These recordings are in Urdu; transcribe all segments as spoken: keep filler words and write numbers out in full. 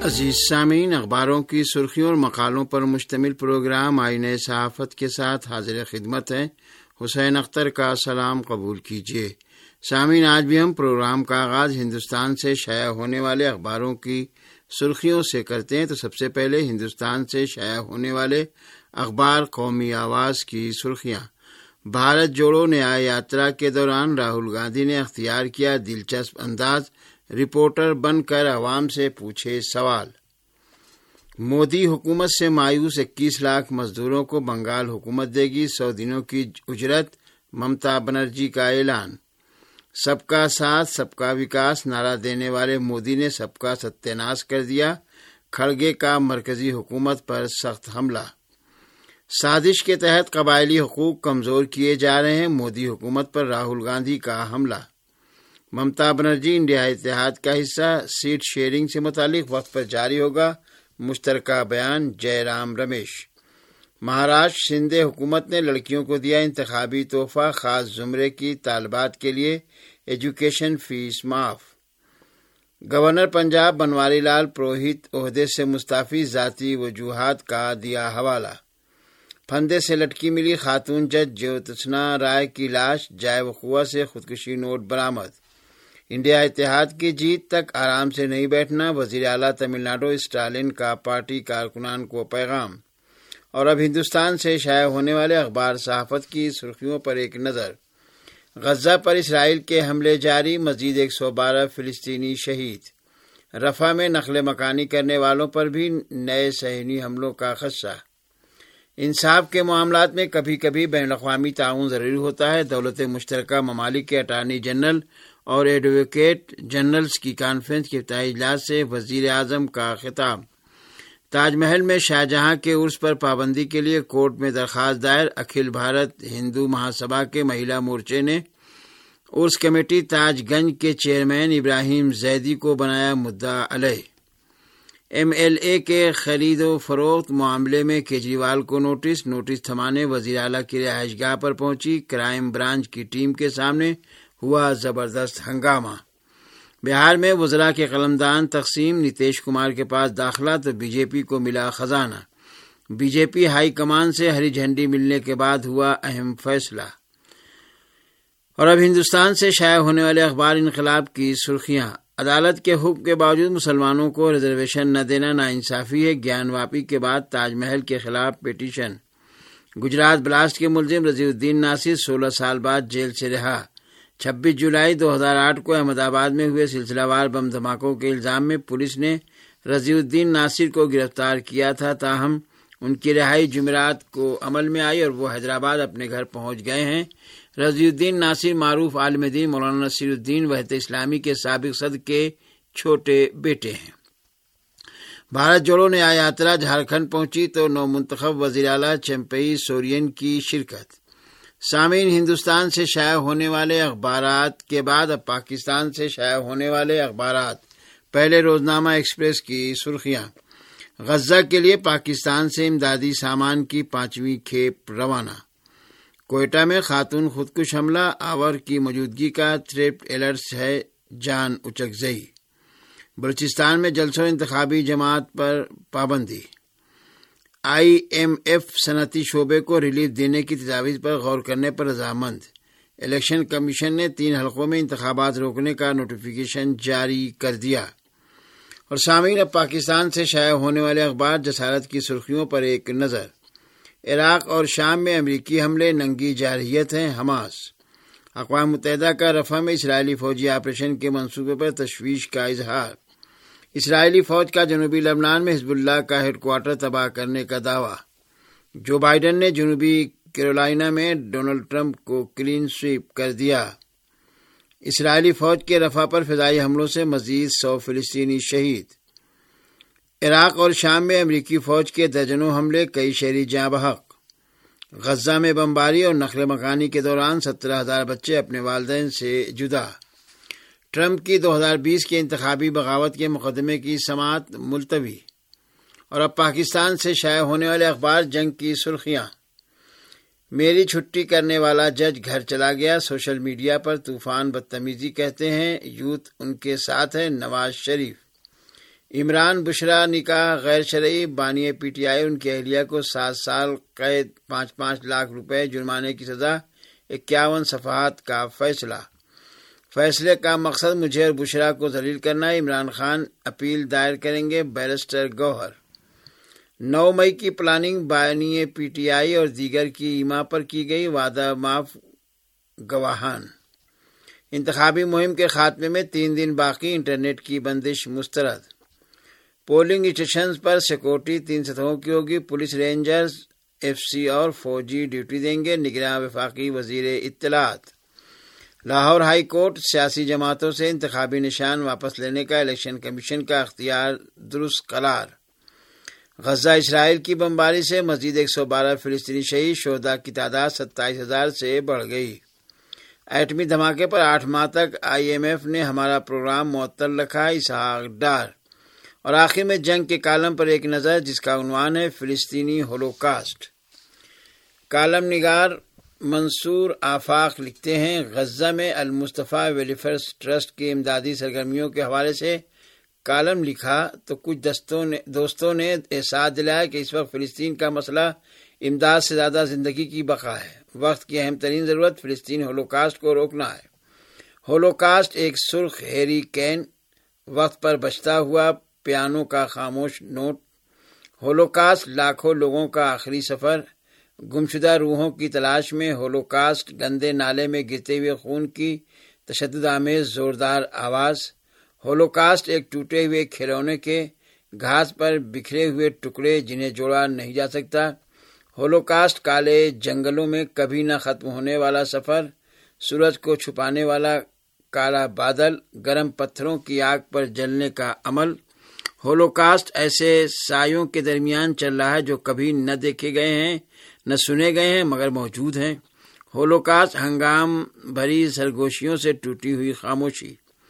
عزیز سامعین، اخباروں کی سرخیوں اور مقالوں پر مشتمل پروگرام آئین صحافت کے ساتھ حاضر خدمت ہے۔ حسین اختر کا سلام قبول کیجیے۔ سامعین، آج بھی ہم پروگرام کا آغاز ہندوستان سے شائع ہونے والے اخباروں کی سرخیوں سے کرتے ہیں۔ تو سب سے پہلے ہندوستان سے شائع ہونے والے اخبار قومی آواز کی سرخیاں۔ بھارت جوڑو نیائے یاترا کے دوران راہل گاندھی نے اختیار کیا دلچسپ انداز، رپورٹر بن کر عوام سے پوچھے سوال۔ مودی حکومت سے مایوس اکیس لاکھ مزدوروں کو بنگال حکومت دے گی سو دنوں کی اجرت، ممتا بنرجی کا اعلان۔ سب کا ساتھ سب کا وکاس نعرہ دینے والے مودی نے سب کا ستیہ ناش کر دیا، کھڑگے کا مرکزی حکومت پر سخت حملہ۔ سازش کے تحت قبائلی حقوق کمزور کیے جا رہے ہیں، مودی حکومت پر راہل گاندھی کا حملہ۔ ممتا بنرجی انڈیا اتحاد کا حصہ، سیٹ شیئرنگ سے متعلق وقت پر جاری ہوگا مشترکہ بیان، جے رام رمیش۔ مہاراشٹر شندے حکومت نے لڑکیوں کو دیا انتخابی تحفہ، خاص زمرے کی طالبات کے لیے ایجوکیشن فیس معاف۔ گورنر پنجاب بنواری لال پروہت عہدے سے مستعفی، ذاتی وجوہات کا دیا حوالہ۔ پھندے سے لٹکی ملی خاتون جج جیوتسنا رائے کی لاش، جائے وقوع سے خودکشی نوٹ برآمد۔ انڈیا اتحاد کی جیت تک آرام سے نہیں بیٹھنا، وزیر اعلیٰ تمل ناڈو اسٹالن کا پارٹی کارکنان کو پیغام۔ اور اب ہندوستان سے شائع ہونے والے اخبار صحافت کی سرخیوں پر ایک نظر۔ غزہ پر اسرائیل کے حملے جاری، مزید ایک سو بارہ فلسطینی شہید۔ رفح میں نقل مکانی کرنے والوں پر بھی نئے صہیونی حملوں کا خدشہ۔ انصاف کے معاملات میں کبھی کبھی بین الاقوامی تعاون ضروری ہوتا ہے، دولت مشترکہ ممالک کے اٹارنی جنرل اور ایڈوکیٹ جنرلز کی کانفرنس کے افتتاحی اجلاس سے وزیر اعظم کا خطاب۔ تاج محل میں شاہجہاں کے عرس پر پابندی کے لیے کورٹ میں درخواست دائر، اکھل بھارت ہندو مہاسبھا کے مہیلا مورچے نے عرس کمیٹی تاج گنج کے چیئرمین ابراہیم زیدی کو بنایا مدعا علیہ۔ ایم ایل اے کے خرید و فروخت معاملے میں کیجریوال کو نوٹس نوٹس تھمانے وزیر اعلیٰ کی رہائش گاہ پر پہنچی کرائم برانچ کی ٹیم کے سامنے ہوا زبردست ہنگامہ۔ بہار میں وزراء کے قلمدان تقسیم، نتیش کمار کے پاس داخلہ تو بی جے پی کو ملا خزانہ۔ B J P high command سے ہری جھنڈی ملنے کے بعد ہوا اہم فیصلہ۔ اور اب ہندوستان سے شائع ہونے والے اخبار انقلاب کی سرخیاں۔ عدالت کے حکم کے باوجود مسلمانوں کو ریزرویشن نہ دینا ناانصافی ہے، گیان واپی کے بعد تاج محل کے خلاف پیٹیشن۔ گجرات بلاسٹ کے ملزم رضی الدین ناصر سولہ سال بعد جیل سے رہا۔ چھبیس جولائی دو ہزار آٹھ کو احمد آباد میں ہوئے سلسلہ وار بم دھماکوں کے الزام میں پولیس نے رضی الدین ناصر کو گرفتار کیا تھا، تاہم ان کی رہائی جمعرات کو عمل میں آئی اور وہ حیدرآباد اپنے گھر پہنچ گئے ہیں۔ رضی الدین ناصر معروف عالم دین مولانا نصیر الدین وحدت اسلامی کے سابق صدر کے چھوٹے بیٹے ہیں۔ بھارت جوڑو نیائے یاترا جھارکھنڈ پہنچی تو نو منتخب وزیر اعلیٰ چمپئی سورین کی شرکت۔ سامعین، ہندوستان سے شائع ہونے والے اخبارات کے بعد اب پاکستان سے شائع ہونے والے اخبارات۔ پہلے روزنامہ ایکسپریس کی سرخیاں۔ غزہ کے لیے پاکستان سے امدادی سامان کی پانچویں کھیپ روانہ۔ کوئٹہ میں خاتون خودکش حملہ آور کی موجودگی کا تھریٹ الرٹ ہے، جان اچکزئی۔ بلوچستان میں جلسوں انتخابی جماعت پر پابندی۔ آئی ایم ایف صنعتی شعبے کو ریلیف دینے کی تجاویز پر غور کرنے پر رضامند۔ الیکشن کمیشن نے تین حلقوں میں انتخابات روکنے کا نوٹیفیکیشن جاری کر دیا۔ اور سامعین، اب پاکستان سے شائع ہونے والے اخبار جسارت کی سرخیوں پر ایک نظر۔ عراق اور شام میں امریکی حملے ننگی جارحیت ہیں، حماس۔ اقوام متحدہ کا رفح میں اسرائیلی فوجی آپریشن کے منصوبے پر تشویش کا اظہار۔ اسرائیلی فوج کا جنوبی لبنان میں حزب اللہ کا ہیڈ کوارٹر تباہ کرنے کا دعویٰ۔ جو بائیڈن نے جنوبی کیرولائنا میں ڈونلڈ ٹرمپ کو کلین سویپ کر دیا۔ اسرائیلی فوج کے رفح پر فضائی حملوں سے مزید سو فلسطینی شہید۔ عراق اور شام میں امریکی فوج کے درجنوں حملے، کئی شہری جاں بحق۔ غزہ میں بمباری اور نقل مکانی کے دوران سترہ ہزار بچے اپنے والدین سے جدا۔ ٹرمپ کی دو ہزار بیس کے انتخابی بغاوت کے مقدمے کی سماعت ملتوی۔ اور اب پاکستان سے شائع ہونے والے اخبار جنگ کی سرخیاں۔ میری چھٹی کرنے والا جج گھر چلا گیا، سوشل میڈیا پر طوفان بدتمیزی کہتے ہیں، یوتھ ان کے ساتھ ہے، نواز شریف۔ عمران بشرا نکاح غیر شرعی، بانی پی ٹی آئی ان کی اہلیہ کو سات سال قید، پانچ پانچ لاکھ روپے جرمانے کی سزا، اکیاون صفحات کا فیصلہ۔ فیصلے کا مقصد مجھے اور بشرا کو ذلیل کرنا ہے، عمران خان اپیل دائر کریں گے، بیرسٹر گوہر۔ نو مئی کی پلاننگ بانی پی ٹی آئی اور دیگر کی ایما پر کی گئی، وعدہ معاف گواہان۔ انتخابی مہم کے خاتمے میں تین دن باقی، انٹرنیٹ کی بندش مسترد۔ پولنگ اسٹیشنز پر سیکورٹی تین سطحوں کی ہوگی، پولیس، رینجرز، ایف سی اور فوجی ڈیوٹی دیں گے، نگراں وفاقی وزیر اطلاعات۔ لاہور ہائی کورٹ، سیاسی جماعتوں سے انتخابی نشان واپس لینے کا الیکشن کمیشن کا اختیار درست قرار۔ غزہ اسرائیل کی بمباری سے مزید ایک سو بارہ فلسطینی شہید، شہداء کی تعداد ستائیس ہزار سے بڑھ گئی۔ ایٹمی دھماکے پر آٹھ ماہ تک آئی ایم ایف نے ہمارا پروگرام معطل رکھا، اسحاق ڈار۔ اور آخر میں جنگ کے کالم پر ایک نظر، جس کا عنوان ہے فلسطینی ہولوکاسٹ۔ کالم نگار منصور آفاق لکھتے ہیں، غزہ میں المصطفیٰ ویلفیئر ٹرسٹ کی امدادی سرگرمیوں کے حوالے سے کالم لکھا تو کچھ دوستوں نے دوستوں نے احساس دلایا کہ اس وقت فلسطین کا مسئلہ امداد سے زیادہ زندگی کی بقا ہے۔ وقت کی اہم ترین ضرورت فلسطین ہولوکاسٹ کو روکنا ہے۔ ہولوکاسٹ ایک سرخ ہیری کین، وقت پر بجتا ہوا پیانو کا خاموش نوٹ۔ ہولوکاسٹ لاکھوں لوگوں کا آخری سفر، گمشدہ روحوں کی تلاش میں۔ ہولوکاسٹ گندے نالے میں گرتے ہوئے خون کی تشدد آمیز زوردار آواز۔ ہولوکاسٹ ایک ٹوٹے ہوئے کھلونے کے گھاس پر بکھرے ہوئے ٹکڑے جنہیں جوڑا نہیں جا سکتا۔ ہولوکاسٹ کالے جنگلوں میں کبھی نہ ختم ہونے والا سفر، سورج کو چھپانے والا کالا بادل، گرم پتھروں کی آگ پر جلنے کا عمل۔ ہولوکاسٹ ایسے سایوں کے درمیان چل رہا ہے جو کبھی نہ دیکھے گئے ہیں، نہ سنے گئے ہیں، مگر موجود ہیں۔ ہولوکاسٹ ہنگام بھری سرگوشیوں سے ٹوٹی ہوئی خاموشی۔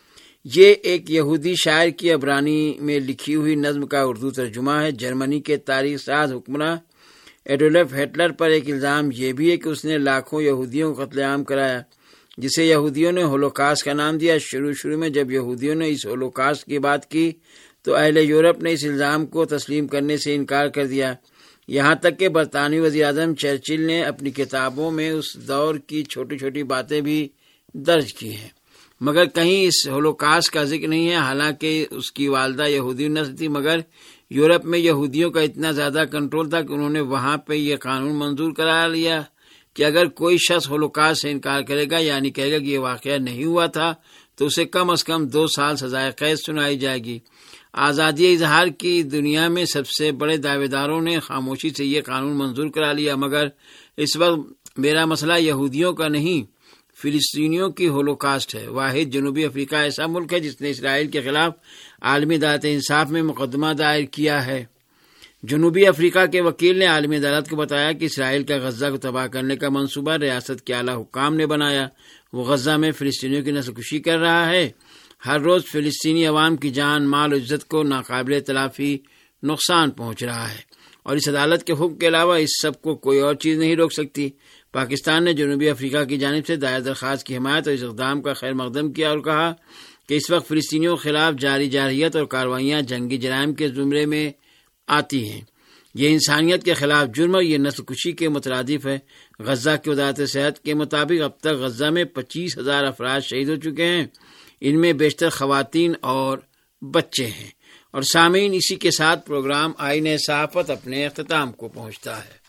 یہ ایک یہودی شاعر کی عبرانی میں لکھی ہوئی نظم کا اردو ترجمہ ہے۔ جرمنی کے تاریخ ساز حکمراں ایڈولف ہٹلر پر ایک الزام یہ بھی ہے کہ اس نے لاکھوں یہودیوں کو قتل عام کرایا، جسے یہودیوں نے ہولوکاسٹ کا نام دیا۔ شروع شروع میں جب یہودیوں نے اس ہولوکاسٹ کی بات کی تو اہل یورپ نے اس الزام کو تسلیم کرنے سے انکار کر دیا، یہاں تک کہ برطانوی وزیر اعظم چرچل نے اپنی کتابوں میں اس دور کی چھوٹی چھوٹی باتیں بھی درج کی ہیں، مگر کہیں اس ہولوکاسٹ کا ذکر نہیں ہے۔ حالانکہ اس کی والدہ یہودی نسل تھی، مگر یورپ میں یہودیوں کا اتنا زیادہ کنٹرول تھا کہ انہوں نے وہاں پہ یہ قانون منظور کرا لیا کہ اگر کوئی شخص ہولوکاسٹ سے انکار کرے گا، یعنی کہے گا کہ یہ واقعہ نہیں ہوا تھا، تو اسے کم از کم دو سال سزائے قید سنائی جائے گی۔ آزادی اظہار کی دنیا میں سب سے بڑے دعوے داروں نے خاموشی سے یہ قانون منظور کرا لیا، مگر اس وقت میرا مسئلہ یہودیوں کا نہیں، فلسطینیوں کی ہولوکاسٹ ہے۔ واحد جنوبی افریقہ ایسا ملک ہے جس نے اسرائیل کے خلاف عالمی عدالت انصاف میں مقدمہ دائر کیا ہے۔ جنوبی افریقہ کے وکیل نے عالمی عدالت کو بتایا کہ اسرائیل کا غزہ کو تباہ کرنے کا منصوبہ ریاست کے اعلیٰ حکام نے بنایا، وہ غزہ میں فلسطینیوں کی نسل کشی کر رہا ہے۔ ہر روز فلسطینی عوام کی جان، مال و عزت کو ناقابل تلافی نقصان پہنچ رہا ہے، اور اس عدالت کے حکم کے علاوہ اس سب کو کوئی اور چیز نہیں روک سکتی۔ پاکستان نے جنوبی افریقہ کی جانب سے دائر درخواست کی حمایت اور اس اقدام کا خیر مقدم کیا اور کہا کہ اس وقت فلسطینیوں کے خلاف جاری جارحیت اور کارروائیاں جنگی جرائم کے زمرے میں آتی ہیں۔ یہ انسانیت کے خلاف جرم اور یہ نسل کشی کے مترادف ہے۔ غزہ کی وزارت صحت کے مطابق اب تک غزہ میں پچیس ہزار افراد شہید ہو چکے ہیں، ان میں بیشتر خواتین اور بچے ہیں۔ اور سامعین، اسی کے ساتھ پروگرام آئین صحافت اپنے اختتام کو پہنچتا ہے۔